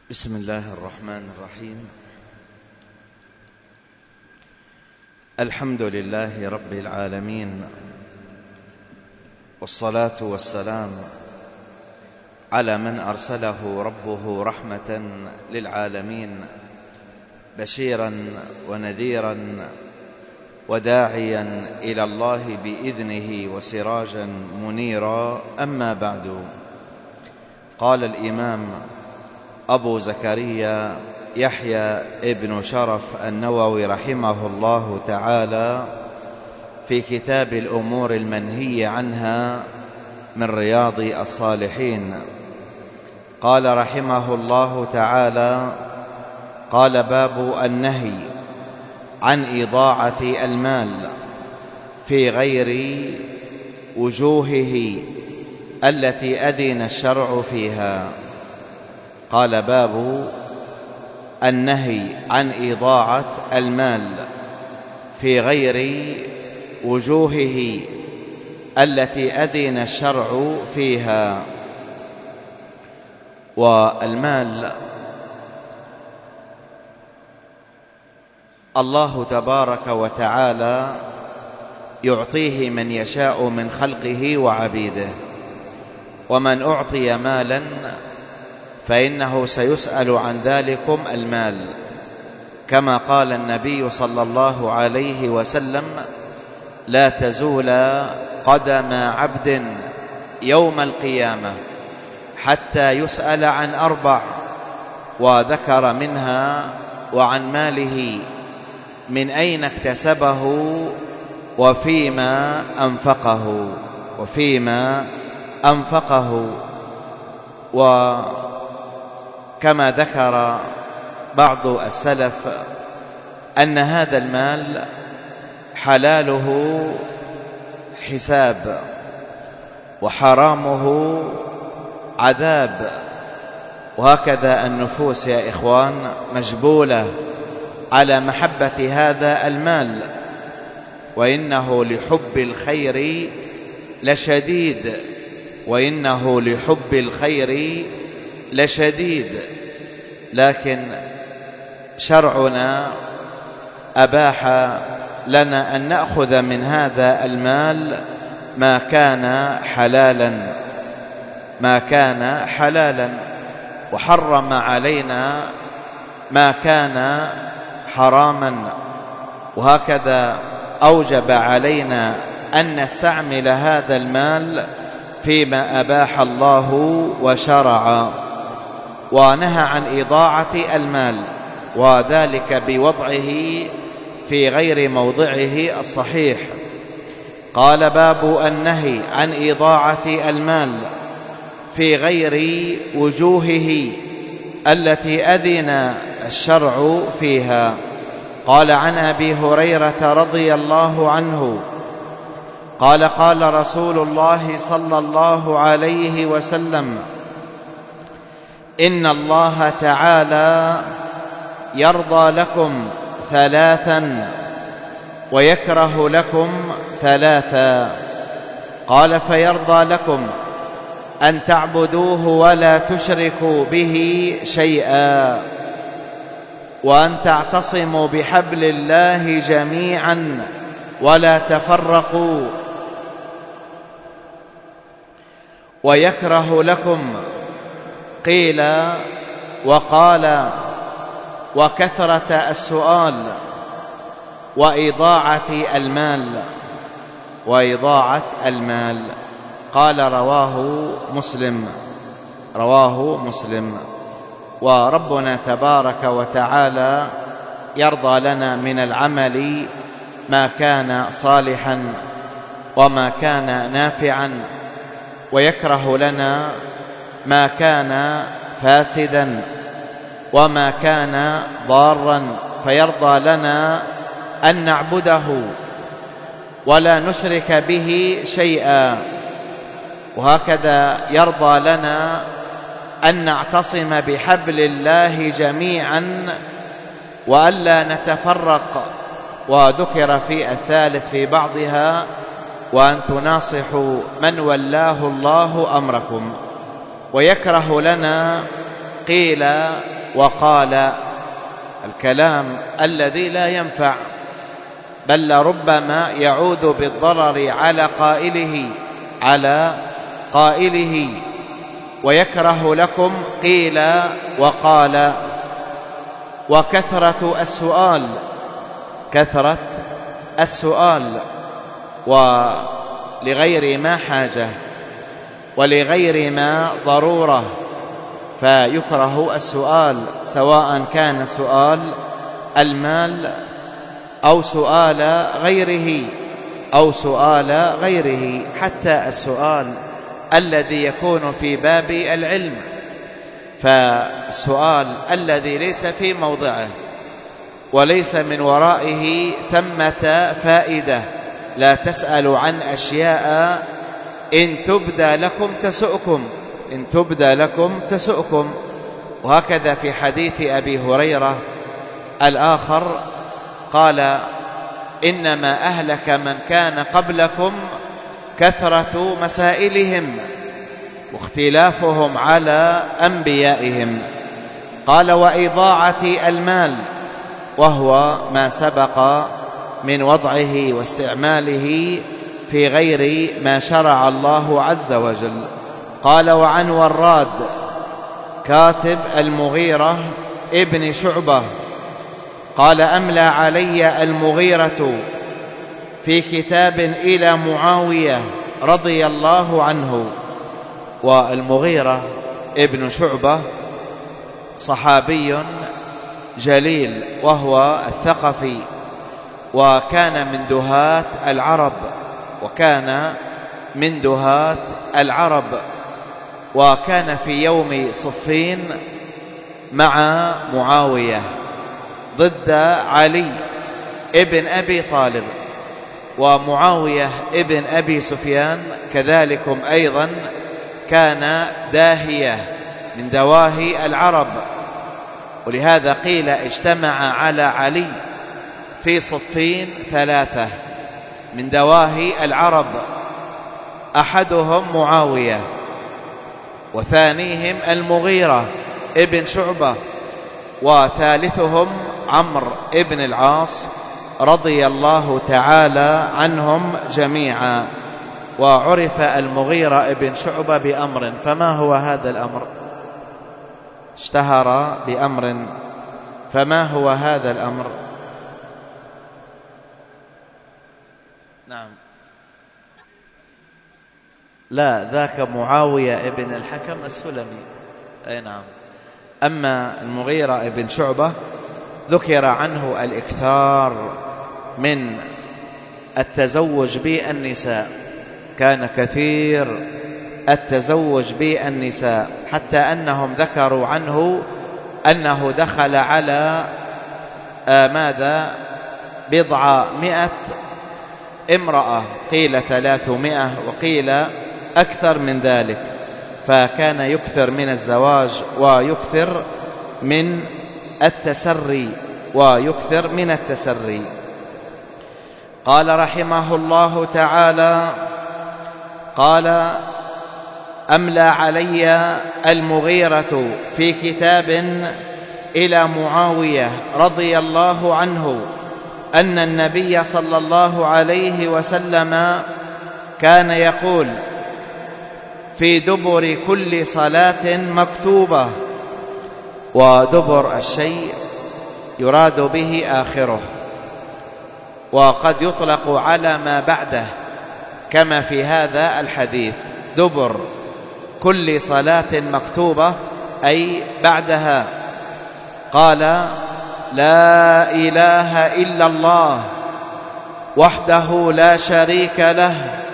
بسم الله الرحمن الرحيم. الحمد لله رب العالمين، والصلاة والسلام على من أرسله ربه رحمة للعالمين، بشيرا ونذيرا وداعيا إلى الله بإذنه وسراجا منيرا. أما بعد، قال الإمام أبو زكريا يحيى ابن شرف النووي رحمه الله تعالى في كتاب الأمور المنهي عنها من رياض الصالحين، قال رحمه الله تعالى: قال باب النهي عن إضاعة المال في غير وجوهه التي أذن الشرع فيها. قال باب النهي عن إضاعة المال في غير وجوهه التي أذن الشرع فيها. والمال الله تبارك وتعالى يعطيه من يشاء من خلقه وعبيده، ومن أعطي مالا فإنه سيسأل عن ذلكم المال، كما قال النبي صلى الله عليه وسلم: لا تزول قدم عبد يوم القيامة حتى يسأل عن 4، وذكر منها: وعن ماله من أين اكتسبه وفيما أنفقه. وكما ذكر بعض السلف أن هذا المال حلاله حساب وحرامه عذاب. وهكذا النفوس يا إخوان مجبولة على محبة هذا المال، وإنه لحب الخير لشديد، لكن شرعنا أباح لنا أن نأخذ من هذا المال ما كان حلالا، وحرم علينا ما كان حراما. وهكذا أوجب علينا أن نستعمل هذا المال فيما أباح الله وشرع، ونهى عن إضاعة المال، وذلك بوضعه في غير موضعه الصحيح. قال باب النهي عن إضاعة المال في غير وجوهه التي أذن الشرع فيها. قال عن أبي هريرة رضي الله عنه قال: قال رسول الله صلى الله عليه وسلم: إن الله تعالى يرضى لكم 3 ويكره لكم 3. قال: فيرضى لكم أن تعبدوه ولا تشركوا به شيئا، وأن تعتصموا بحبل الله جميعا ولا تفرقوا. ويكره لكم قيل وقال وكثرة السؤال وإضاعة المال. قال: رواه مسلم. وربنا تبارك وتعالى يرضى لنا من العمل ما كان صالحا وما كان نافعا، ويكره لنا ما كان فاسدا وما كان ضارا، فيرضى لنا أن نعبده ولا نشرك به شيئا. وهكذا يرضى لنا أن نعتصم بحبل الله جميعا وألا نتفرق. وذكر في الثالث في بعضها: وأن تناصحوا من ولاه الله أمركم. ويكره لنا قيل وقال، الكلام الذي لا ينفع، بل لربما يعود بالضرر على قائله ويكره لكم قيل وقال. وكثرة السؤال ولغير ما حاجة ولغير ما ضرورة، فيكره السؤال، سواء كان سؤال المال أو سؤال غيره حتى السؤال الذي يكون في باب العلم. فالسؤال الذي ليس في موضعه وليس من ورائه ثمة فائدة، لا تسألوا عن أشياء إن تبدى لكم تسؤكم. وهكذا في حديث أبي هريرة الآخر قال: إنما أهلك من كان قبلكم كثرة مسائلهم واختلافهم على أنبيائهم. قال: وإضاعة المال، وهو ما سبق من وضعه واستعماله في غير ما شرع الله عز وجل. قال: وعن وراد كاتب المغيرة ابن شعبة قال: أملى علي المغيرة في كتاب إلى معاوية رضي الله عنه. والمغيرة ابن شعبة صحابي جليل، وهو الثقفي، وكان من دهاة العرب، وكان في يوم صفين مع معاوية ضد علي ابن أبي طالب. ومعاوية ابن أبي سفيان كذلكم أيضا كان داهية من دواهي العرب، ولهذا قيل اجتمع على علي في صفين 3 من دواهي العرب، أحدهم معاوية، وثانيهم المغيرة ابن شعبة، وثالثهم عمرو ابن العاص رضي الله تعالى عنهم جميعا. وعرف المغيرة ابن شعبة بأمر، فما هو هذا الأمر؟ اشتهر بأمر، فما هو هذا الأمر؟ نعم، لا، ذاك معاوية ابن الحكم السلمي. أي نعم. أما المغيرة ابن شعبة ذكر عنه الإكثار من التزوج بالنساء، كان كثير التزوج بالنساء، حتى أنهم ذكروا عنه أنه دخل على 100 امرأة، قيل 300 وقيل أكثر من ذلك. فكان يكثر من الزواج ويكثر من التسري قال رحمه الله تعالى: قال: أملى علي المغيرة في كتاب إلى معاوية رضي الله عنه أن النبي صلى الله عليه وسلم كان يقول في دبر كل صلاة مكتوبة. ودبر الشيء يراد به آخره، وقد يطلق على ما بعده، كما في هذا الحديث: دبر كل صلاة مكتوبة، أي بعدها. قال: لا إله إلا الله وحده لا شريك له،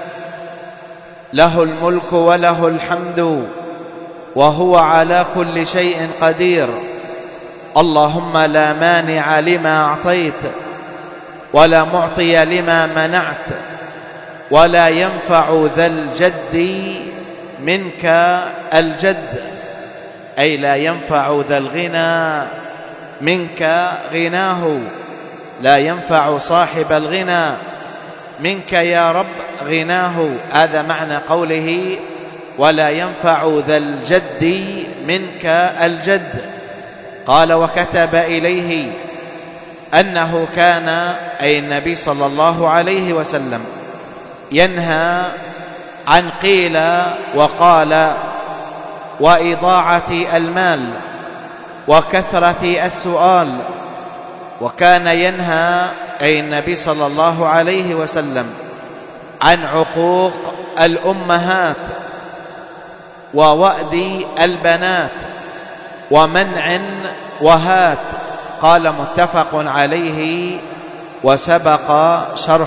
له الملك وله الحمد وهو على كل شيء قدير. اللهم لا مانع لما أعطيت ولا معطي لما منعت ولا ينفع ذا الجد منك الجد، أي لا ينفع ذا الغنى منك غناه، لا ينفع صاحب الغنى منك يا رب غناه. هذا معنى قوله ولا ينفع ذا الجد منك الجد، قال وكتب إليه أنه كان أي النبي صلى الله عليه وسلم ينهى عن قيل وقال وإضاعة المال وكثرة السؤال، وكان ينهى أي النبي صلى الله عليه وسلم عن عقوق الأمهات ووأد البنات ومنع وهات. قال متفق عليه وسبق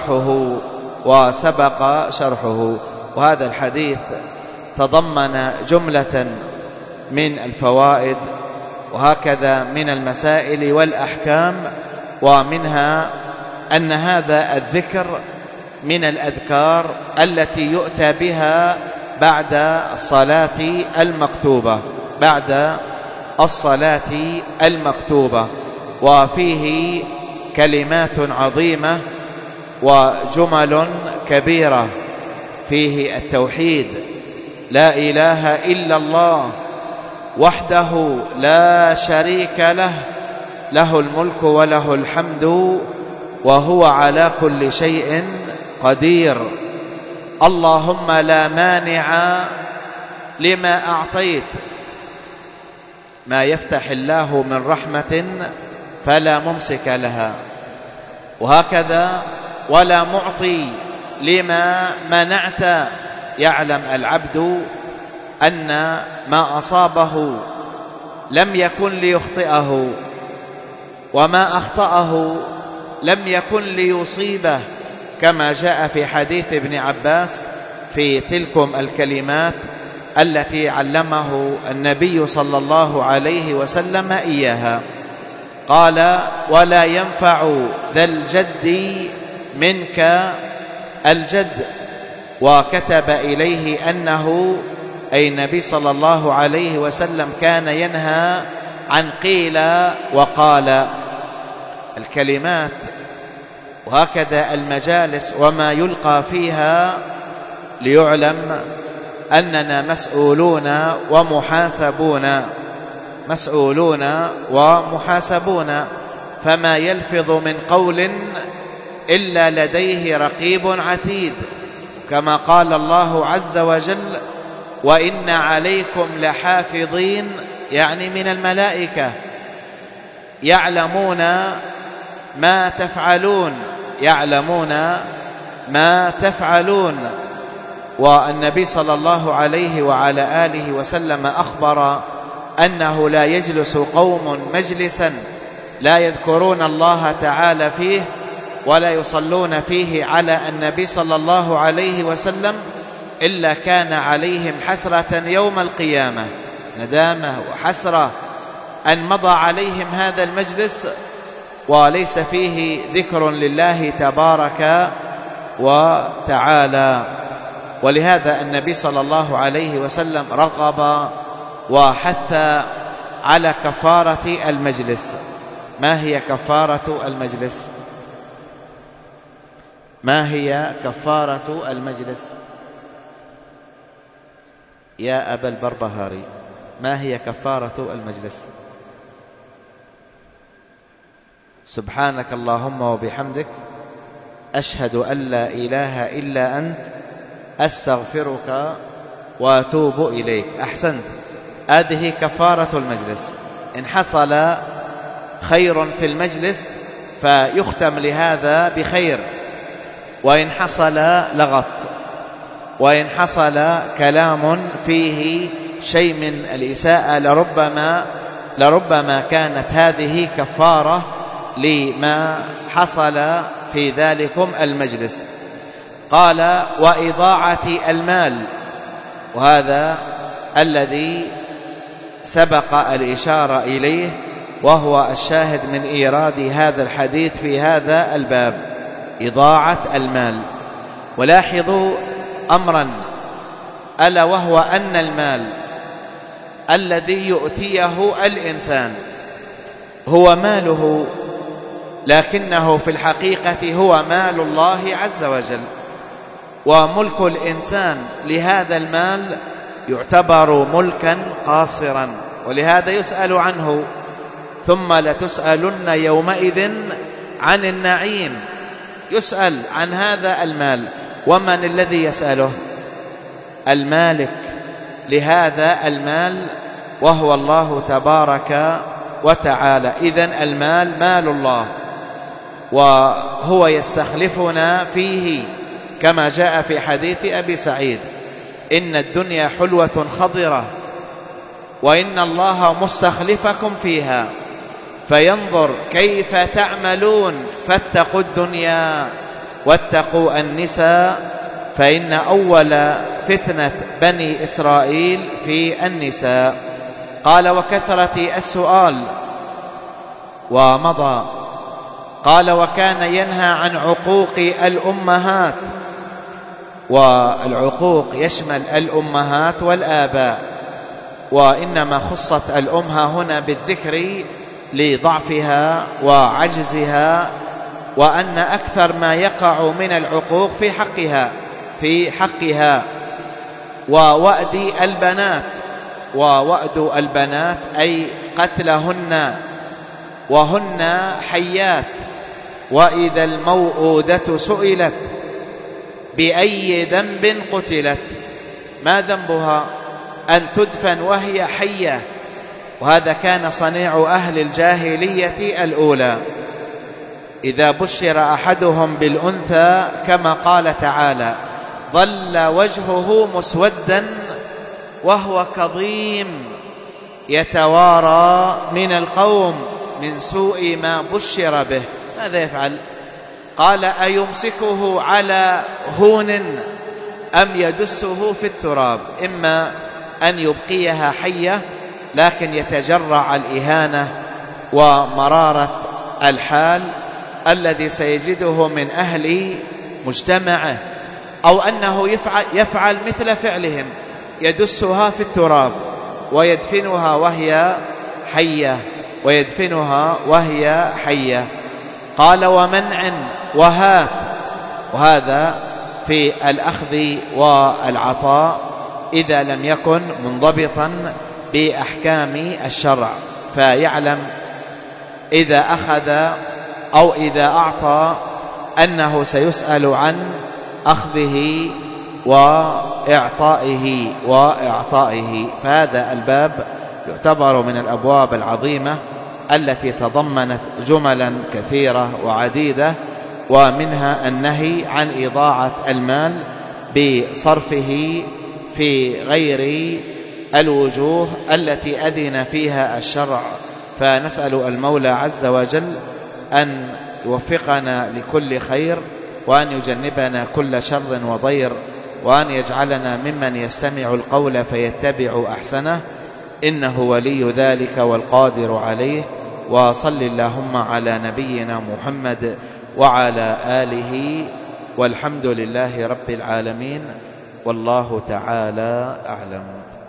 شرحه. وهذا الحديث تضمن جملة من الفوائد وهكذا من المسائل والأحكام، ومنها أن هذا الذكر من الأذكار التي يؤتى بها بعد الصلاة المكتوبة، وفيه كلمات عظيمة وجمل كبيرة. فيه التوحيد، لا إله إلا الله وحده لا شريك له، له الملك وله الحمد وهو على كل شيء قدير. اللهم لا مانع لما أعطيت، ما يفتح الله من رحمة فلا ممسك لها، وهكذا ولا معطي لما منعت. يعلم العبد أن ما أصابه لم يكن ليخطئه، وما أخطأه لم يكن ليصيبه، كما جاء في حديث ابن عباس في تلكم الكلمات التي علمه النبي صلى الله عليه وسلم إياها. قال ولا ينفع ذا الجد منك الجد. وكتب إليه أنه أي النبي صلى الله عليه وسلم كان ينهى عن قيل وقال الكلمات، وهكذا المجالس وما يلقى فيها، ليعلم أننا مسؤولون ومحاسبون. فما يلفظ من قول إلا لديه رقيب عتيد، كما قال الله عز وجل وإن عليكم لحافظين، يعني من الملائكة، يعلمون ما تفعلون. والنبي صلى الله عليه وعلى آله وسلم أخبر أنه لا يجلس قوم مجلسا لا يذكرون الله تعالى فيه ولا يصلون فيه على النبي صلى الله عليه وسلم إلا كان عليهم حسرة يوم القيامة، ندامة وحسرة أن مضى عليهم هذا المجلس وليس فيه ذكر لله تبارك وتعالى. ولهذا النبي صلى الله عليه وسلم رغب وحث على كفارة المجلس. ما هي كفارة المجلس؟ ما هي كفارة المجلس يا أبا البربهاري؟ ما هي كفارة المجلس؟ سبحانك اللهم وبحمدك أشهد أن لا إله إلا أنت أستغفرك وأتوب إليك. أحسنت، هذه كفارة المجلس. إن حصل خير في المجلس فيختم لهذا بخير، وإن حصل لغط، وإن حصل كلام فيه شيء من الإساءة لربما كانت هذه كفارة لما حصل في ذلكم المجلس. قال وإضاعة المال، وهذا الذي سبق الإشارة إليه، وهو الشاهد من إيراد هذا الحديث في هذا الباب، إضاعة المال. ولاحظوا أمرا، ألا وهو أن المال الذي يؤتيه الإنسان هو ماله، لكنه في الحقيقة هو مال الله عز وجل، وملك الإنسان لهذا المال يعتبر ملكا قاصرا، ولهذا يسأل عنه ثم لتسألن يومئذ عن النعيم. يسأل عن هذا المال، ومن الذي يسأله؟ المالك لهذا المال وهو الله تبارك وتعالى. إذن المال مال الله، وهو يستخلفنا فيه كما جاء في حديث أبي سعيد: إن الدنيا حلوة خضرة وإن الله مستخلفكم فيها فينظر كيف تعملون فاتقوا الدنيا واتقوا النساء فإن أول فتنة بني إسرائيل في النساء. قال: وكثرة السؤال. ومضى. قال: وكان ينهى عن عقوق الأمهات، والعقوق يشمل الأمهات والآباء، وإنما خصت الأم هنا بالذكر لضعفها وعجزها، وأن أكثر ما يقع من العقوق في حقها ووأد البنات. ووأد البنات أي قتلهن، وهن حيات. وإذا الموءودة سئلت بأي ذنب قتلت، ما ذنبها؟ أن تدفن وهي حية. وهذا كان صنيع أهل الجاهلية الأولى. إذا بشر أحدهم بالأنثى كما قال تعالى: ظل وجهه مسودا وهو كظيم يتوارى من القوم من سوء ما بشر به. ماذا يفعل؟ قال: أيمسكه على هون أم يدسه في التراب؟ إما أن يبقيها حية لكن يتجرع الإهانة ومرارة الحال الذي سيجده من أهل مجتمعه، أو أنه يفعل مثل فعلهم، يدسها في التراب ويدفنها وهي حية. قال: ومنع وهات. وهذا في الأخذ والعطاء إذا لم يكن منضبطا بأحكام الشرع، فيعلم إذا أخذ أو إذا أعطى أنه سيسأل عن أخذه وإعطائه. فهذا الباب يعتبر من الأبواب العظيمة التي تضمنت جملا كثيرة وعديدة، ومنها النهي عن إضاعة المال بصرفه في غير الوجوه التي أذن فيها الشرع. فنسأل المولى عز وجل أن يوفقنا لكل خير، وأن يجنبنا كل شر وضير، وأن يجعلنا ممن يستمع القول فيتبع أحسنه، إنه ولي ذلك والقادر عليه. وصل اللهم على نبينا محمد وعلى آله، والحمد لله رب العالمين، والله تعالى أعلم.